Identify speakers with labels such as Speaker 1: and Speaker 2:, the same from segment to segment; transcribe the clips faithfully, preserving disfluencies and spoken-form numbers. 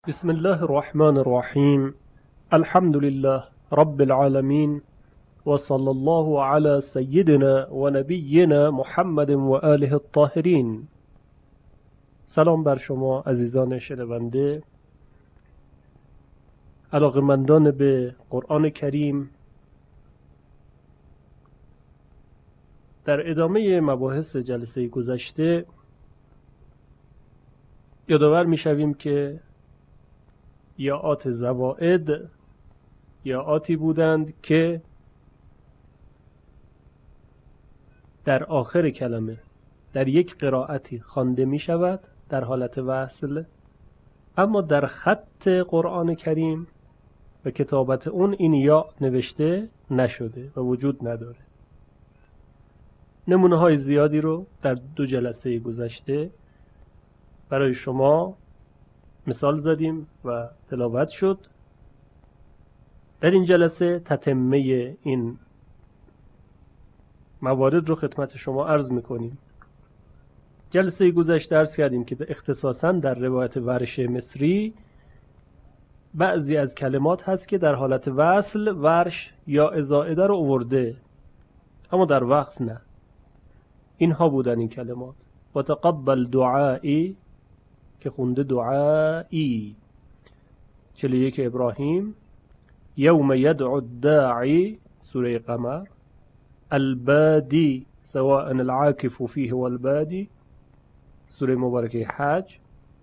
Speaker 1: بسم الله الرحمن الرحيم. الحمد لله رب العالمين، وصلى الله على سيدنا ونبينا محمد و آله الطاهرین. سلام بر شما عزیزان شنونده، علاقمندان به قرآن کریم. در ادامه مباحث جلسه گذشته یادآور می‌شویم که یاءات زوائد یاءاتی بودند که در آخر کلمه در یک قرائتی خوانده می شود در حالت وصل، اما در خط قرآن کریم و کتابت اون این یا نوشته نشده و وجود نداره. نمونه های زیادی رو در دو جلسه گذشته برای شما مثال زدیم و تلاوت شد. در این جلسه تتمه این موارد رو خدمت شما عرض میکنیم. جلسه گذشته عرض کردیم که اختصاصاً در روایت ورش مصری بعضی از کلمات هست که در حالت وصل ورش یا زائده رو آورده، اما در وقف نه. اینها بودن این کلمات: و تقبل دعایی که خونده دعایی، چهل و یک ابراهیم، یوم یدعو الداعی سوره قمر، البادی سواء العاکف فیه والبادی سوره مبارکه حج،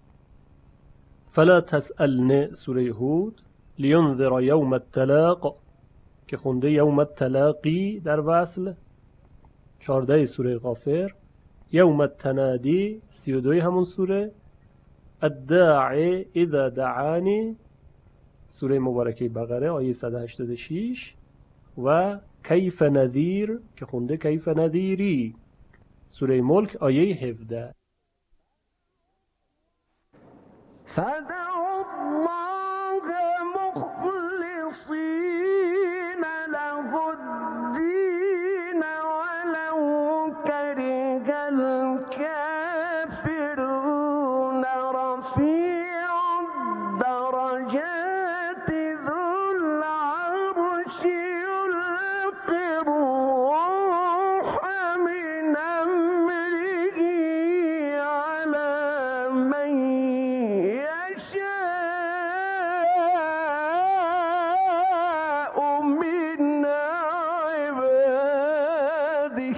Speaker 1: فلا تسألن سوره هود، لینذر یوم التلاق که خونده یوم التلاقی در وصل، چهارده سوره غافر، یوم التنادی سی و دو همون سوره، الداعی اذا دعانی سوره مبارکه بقره آیه صد و هشتاد و شش، و کیف نذیر که خونده کیف نذیری سوره ملک آیه هفده.
Speaker 2: فدعوا الله مخلصين له الدين ولو كره الكافرون رفيع الدرجات ذو العرش يلقي الروح من أمره على من يشاء من عباده.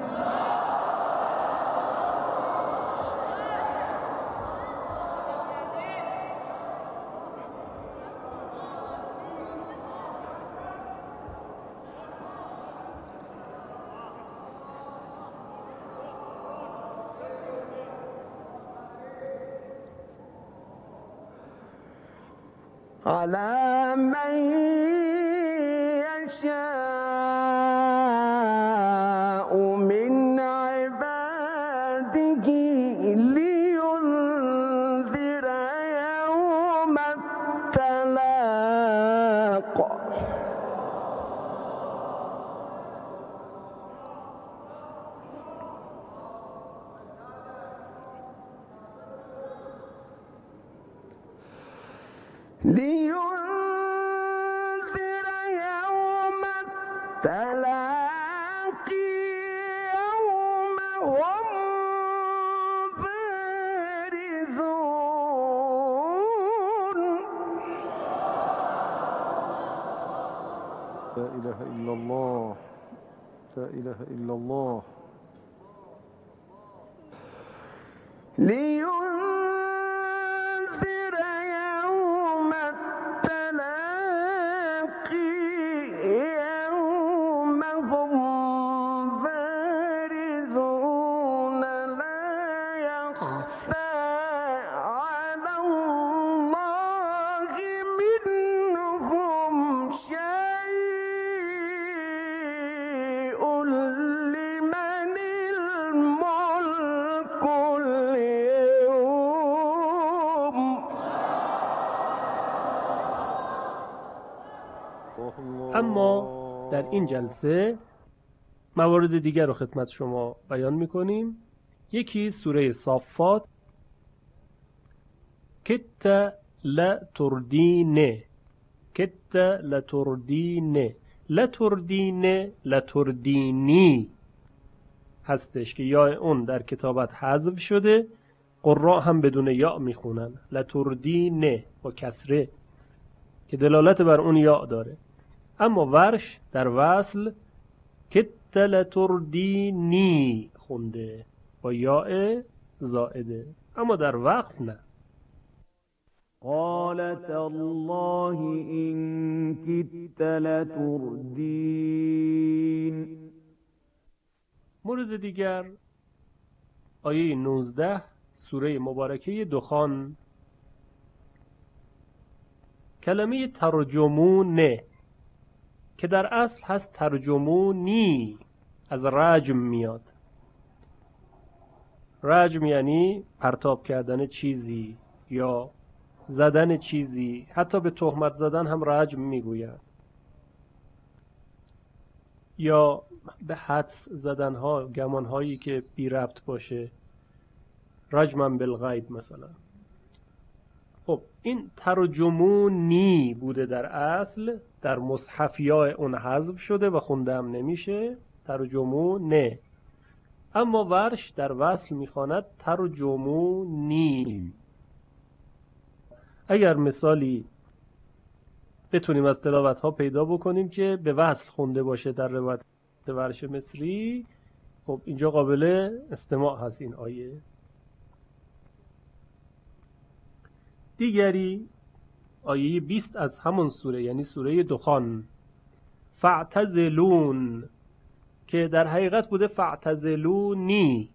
Speaker 2: على من يشاء من عباده لينذر يوم التلاق. لينذر يوم التلاق يوم هم بارزون.
Speaker 3: لا إله إلا الله، لا إله إلا الله.
Speaker 2: لينذر يوم التلاق يوم هم بارزون لا يخفى على الله منهم شيء لمن الملك اليوم.
Speaker 1: اما در این جلسه موارد دیگر رو خدمت شما بیان میکنیم. یکی سوره صافات، کت لتردین، کت لتردین، لتردین لتردینی هستش که یا اون در کتابت حذف شده، قراء هم بدون یا میخونن لتردین با کسره که دلالت بر اون یا داره. اما ورش در وصل کت لتردینی خونده با یا زائده، اما در وقف نه.
Speaker 2: قالت الله إن كدت لتردين.
Speaker 1: مورد دیگر آیه نوزده سوره مبارکه دخان، کلمه ترجمون که در اصل هست ترجمونی، از رجم میاد. رجم یعنی پرتاب کردن چیزی یا زدن چیزی، حتی به تهمت زدن هم رجم میگوید، یا به حدس زدن ها، گمان هایی که بی ربط باشه، رجما بالغیب مثلا. خب این ترجمونی بوده در اصل، در مصحف یا اون حذف شده و خونده هم نمیشه ترجمونه، اما ورش در وصل میخواند ترجمونی. اگر مثالی بتونیم از تلاوت ها پیدا بکنیم که به وصل خونده باشه در روایت ورش مصری، خب اینجا قابل استماع هست این آیه. دیگری آیه بیست از همون سوره، یعنی سوره دخان، فاعتزلون که در حقیقت بوده فاعتزلونی،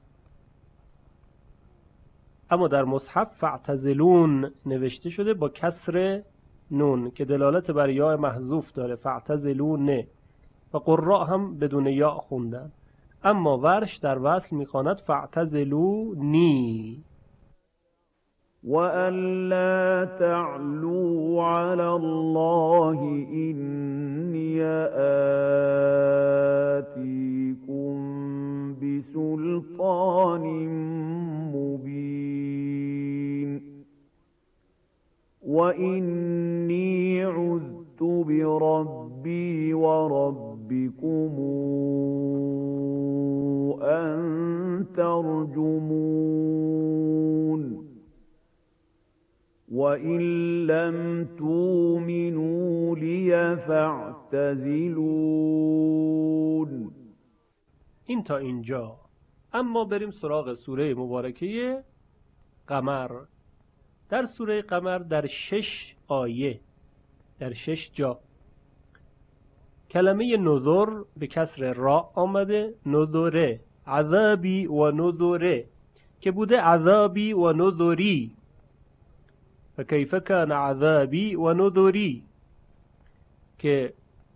Speaker 1: اما در مصحف فاعتزلون نوشته شده با کسر نون که دلالت بر یا محذوف داره، فاعتزلون، و قراء هم بدون یا خوندن، اما ورش در وصل میخواند فاعتزلونی.
Speaker 2: وأن لا تعلوا على الله إني آتيكم بسلطان مبين وإني عذت بربي وربكم أن ترجمون وَإِن لَّمْ تُؤْمِنُوا لِي فَاعْتَزِلُونِ.
Speaker 1: این تا اینجا. اما بریم سراغ سوره مبارکه قمر. در سوره قمر در شش آیه، در شش جا کلمه نذر به کسر را آمده، نذره، عذابی و نذره که بوده عذابی و نذری، و کیف کان عذابی و نذری، که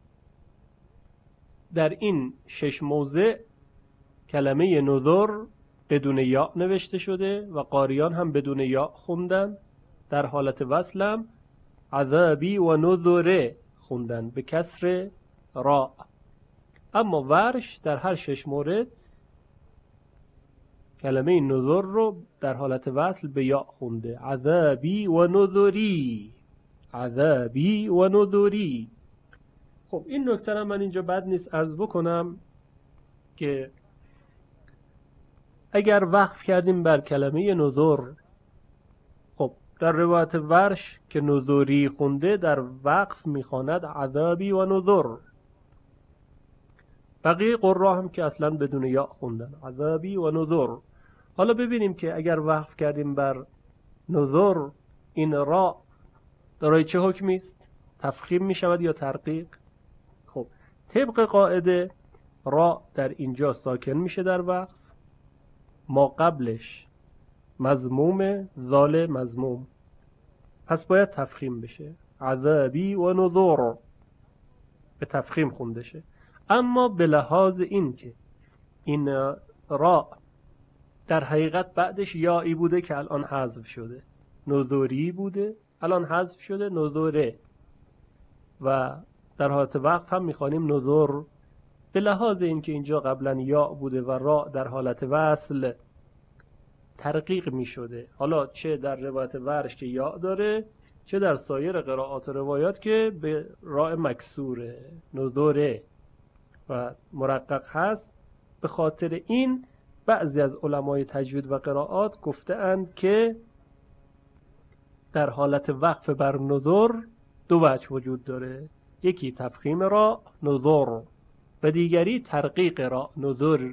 Speaker 1: در این شش موضع کلمه نذر بدون یا نوشته شده و قاریان هم بدون یا خوندن، در حالت وصلم عذابی و نذره خوندن به کسر را. اما ورش در هر شش مورد کلمه نذر رو در حالت وصل به یا خونده، عذابی و نذری، عذابی و نذری. خب این نکته را من اینجا بد نیست عرض بکنم که اگر وقف کردیم بر کلمه نذر، خب در روایت ورش که نذری خونده در وقف میخواند عذابی و نذر، بقیه قرآن هم که اصلا بدون یا خوندن عذابی و نذر. حالا ببینیم که اگر وقف کردیم بر نذر، این را دارای چه حکمی است؟ تفخیم می شود یا ترقیق؟ خب طبق قاعده را در اینجا ساکن میشه در وقف، ما قبلش مضموم، ذال مضموم، پس باید تفخیم بشه، عذابی و نذر به تفخیم خونده شه. اما به لحاظ این که این را در حقیقت بعدش یایی بوده که الان حذف شده، نذری بوده الان حذف شده نذره، و در حالت وقف هم میخوانیم نذر، به لحاظ این که اینجا قبلا یا بوده و را در حالت وصل ترقیق میشده، حالا چه در روایت ورش که یا داره، چه در سایر قرائات و روایات که به راء مکسوره، نذوره و مرقق هست. به خاطر این بعضی از علمای تجوید و قرائات گفته اند که در حالت وقف بر نذر دو وجه وجود داره، یکی تفخیم را نذر و دیگری ترقیق را نذر،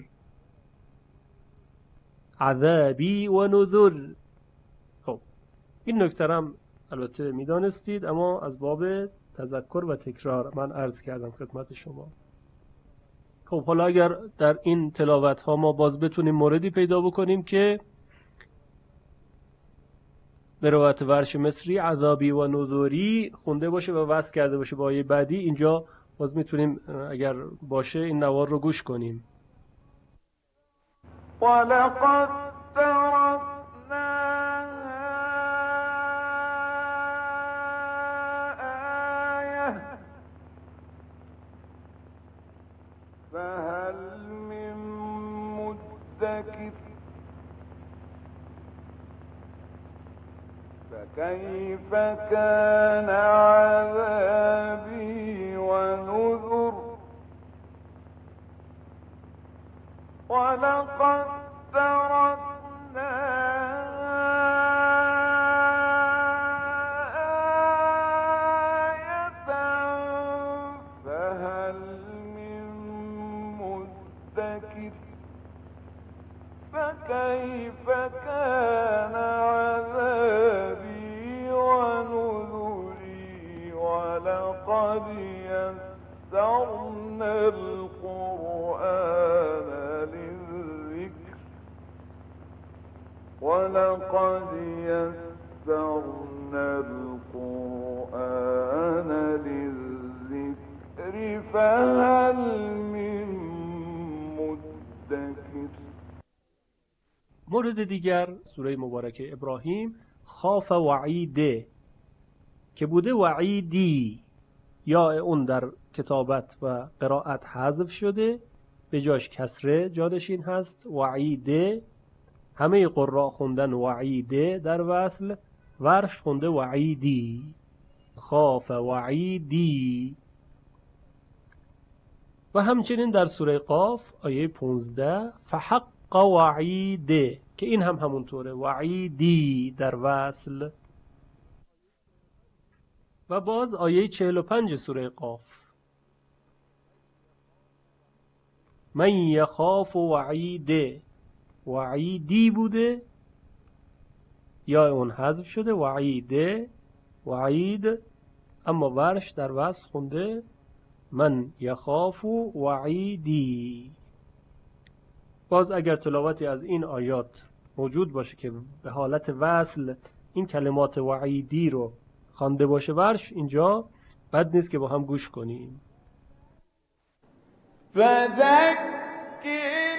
Speaker 1: عذابی و نذر. خب این نکته هم البته میدانستید، اما از باب تذکر و تکرار من عرض کردم خدمت شما. خب حالا اگر در این تلاوت ها ما باز بتونیم موردی پیدا بکنیم که به روایت ورش مصری عذابی و نذوری خونده باشه و وصل کرده باشه با آیه بعدی، اینجا باز میتونیم اگر باشه این نوار رو گوش کنیم.
Speaker 4: ولقد تركنا آية فهل من مدكر فكيف كان عذابي ونذر ولقد تركنا آية فهل من مدكر فكيف كان عذابي ونذري ولقد يسرنا القرآن للذكر ولقد يسرنا القرآن للذكر فهل من مدكر.
Speaker 1: مورد دیگر سوره مبارکه ابراهیم خاف وعیده که بوده وعیدی، یا اون در کتابت و قرائت حذف شده، به جاش کسره جانشین هست وعیده. همه قراء خوندن وعیده در وصل، ورش خونده وعیدی، خاف وعیدی. و همچنین در سوره قاف آیه پانزده فحق وعیده که این هم همونطوره وعیدی در وصل. و باز آیه چهل و پنج سوره قاف من یخاف وعیده، وعیدی بوده یا اون حذف شده وعیده وعید، اما ورش در وصل خونده من یخاف وعیدی. باز اگر تلاوتی از این آیات موجود باشه که به حالت وصل این کلمات وعیدی رو خوانده باشه ورش، اینجا بد نیست که با هم گوش کنیم.
Speaker 4: فذكر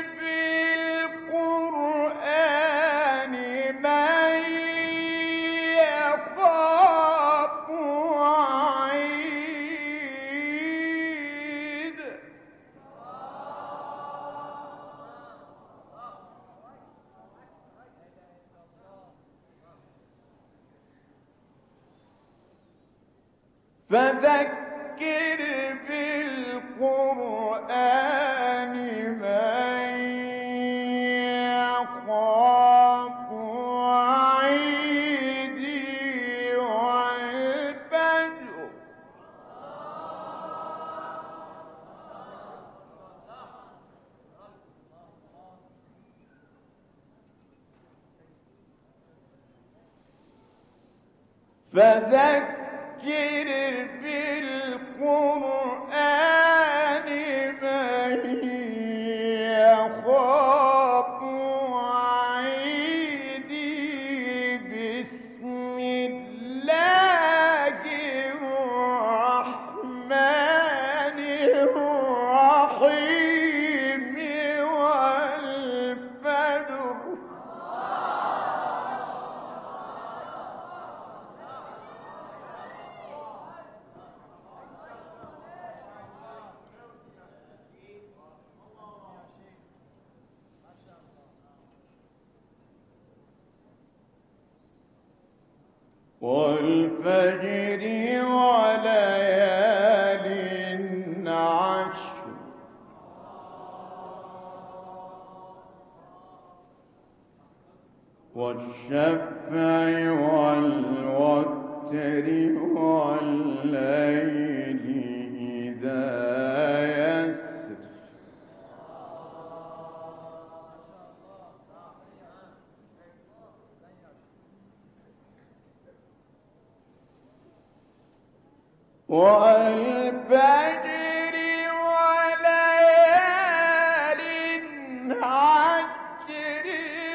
Speaker 4: بالقرآن من يخاف وعيد فذكر بالقرآن من يخاف وعيدي والفجر فذكر بالقرآن من يخاف وعيدي بسم الله الرحمن الرحيم والفجر والفجر وليال عشر والشفع والوتر والليل إذا يسر والفجر وليال عشر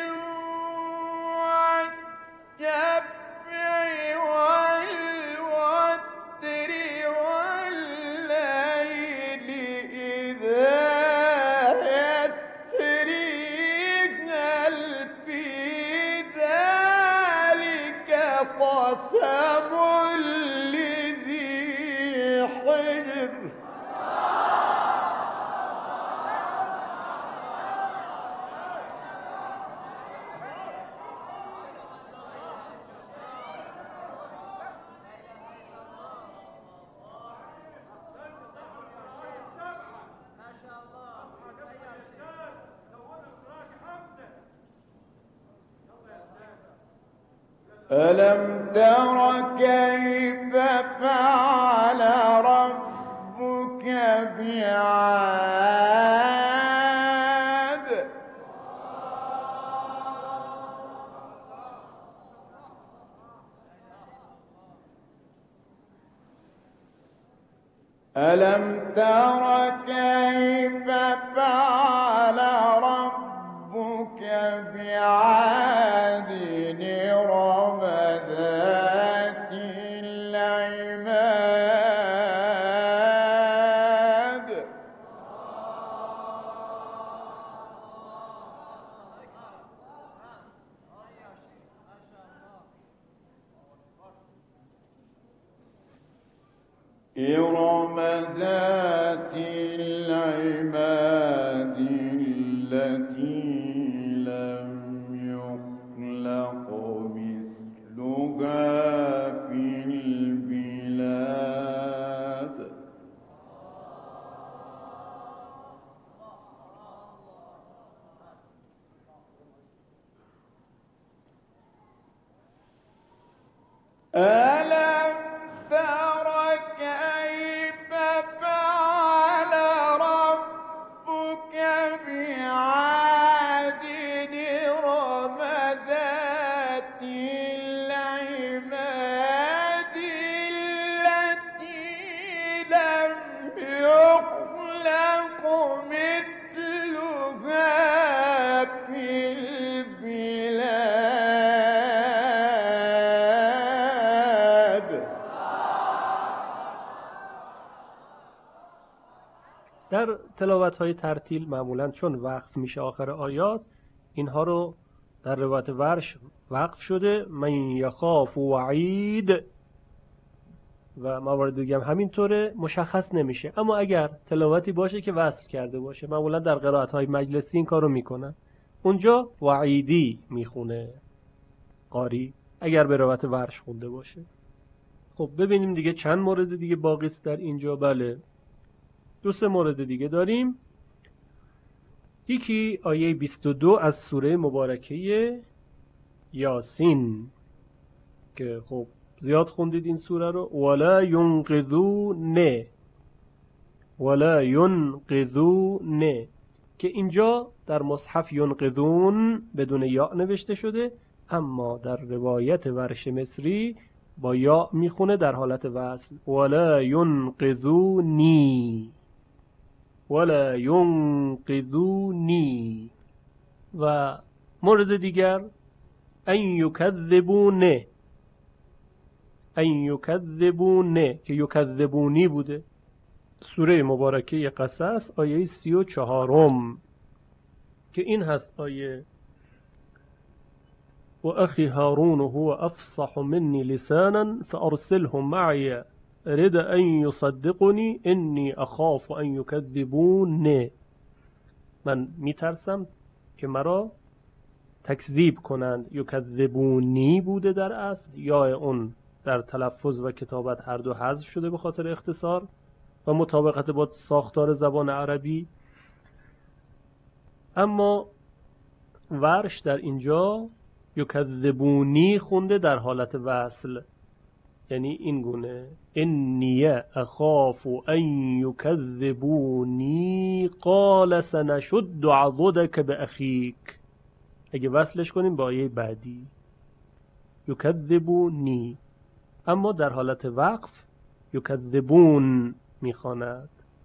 Speaker 4: والشفع والوتر والليل إذا يسر هل في ذلك قسم لذي حجر ألم تر كيف فعل ربك بعاد ألم تر كيف فعل ربك بعاد إرم ذات العماد إرم ذات العماد التي لم يخلق مثلها في البلاد ألم تر كيف فعل ربك بعاد إرم ذات العماد التي لم يخلق مثلها في البلاد
Speaker 1: در تلاوت‌های ترتیل معمولاً چون وقف میشه آخر آیات، اینها رو در روایت ورش وقف شده من یخاف وعید و موارد دیگه هم همینطوره، مشخص نمیشه. اما اگر تلاوتی باشه که وصل کرده باشه، معمولاً در قرائت‌های مجلسی این کارو میکنن، اونجا وعیدی میخونه قاری اگر به روایت ورش خونده باشه. خب ببینیم دیگه چند مورد دیگه باقی است در اینجا. بله، دو سه مورد دیگه داریم. یکی آیه بیست و دو از سوره مبارکه یاسین که خب زیاد خوندید این سوره رو. ولا ینقذون ولا ینقذون که اینجا در مصحف ینقذون بدون یا نوشته شده، اما در روایت ورش مصری با یا میخونه در حالت وصل. ولا ینقذونی ولا ینقذونی. و مورد دیگر ان یکذبونه ان یکذبونه که یکذبونی بوده. سوره مبارکه قصص آیه سی و چهارم که این هست آیه و اخی هارون هو افصح منی لسانا فارسله معی رد ان یصدقنی انی اخاف ان یکذبون. من میترسم که مرا تکذیب کنند. یکذبونی بوده در اصل، یا اون در تلفظ و کتابت هر دو حذف شده به خاطر اختصار و مطابقت با ساختار زبان عربی. اما ورش در اینجا یکذبونی خونده در حالت وصل، یعنی این گونه انی اخاف ان یکذبونی قال سنشد عضدک باخیک. اگه وصلش کنیم با آیه بعدی یکذبونی، اما در حالت وقف یکذبون میخواند.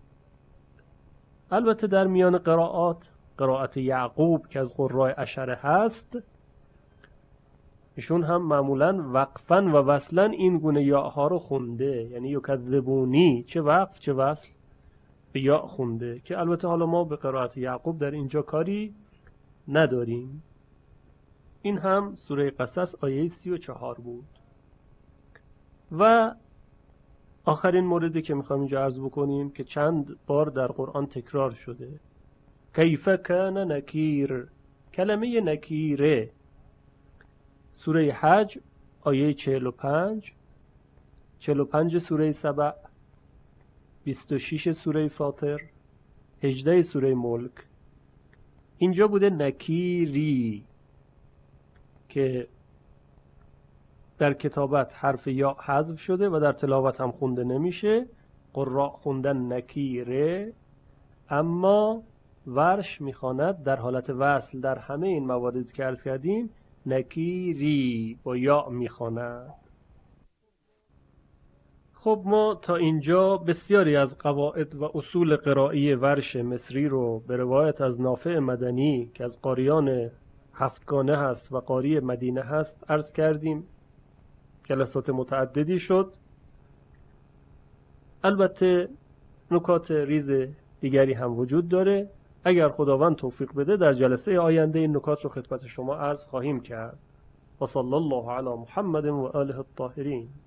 Speaker 1: البته در میان قرائات، قرائت یعقوب که از قراء اشره هست، ایشون هم معمولا وقفا و وصلا این گونه یا ها رو خونده، یعنی یکذبونی چه وقف چه وصل به یا خونده، که البته حالا ما به قرائت یعقوب در اینجا کاری نداریم. این هم سوره قصص آیه سی و چهار بود. و آخرین موردی که میخوام اینجا عرض بکنیم که چند بار در قرآن تکرار شده، کیف کان نکیر، کلمه نکیره، سوره حج آیه چهل و پنج، چهل و پنج سوره سبع، بیست و شش سوره فاطر، هجده سوره ملک. اینجا بوده نکیری که در کتابت حرف یا حذف شده و در تلاوت هم خونده نمیشه، قراء خوندن نکیره، اما ورش میخواند در حالت وصل در همه این مواردی که عرض کردیم نکیری با یا میخواند. خب ما تا اینجا بسیاری از قواعد و اصول قرائی ورش مصری رو به روایت از نافع مدنی که از قاریان هفتگانه هست و قاری مدینه هست عرض کردیم. جلسات متعددی شد. البته نکات ریز دیگری هم وجود داره. اگر خداوند توفیق بده در جلسه آینده این نکات رو خدمت شما عرض خواهیم کرد. و صلی الله علی محمد و آله الطاهرین.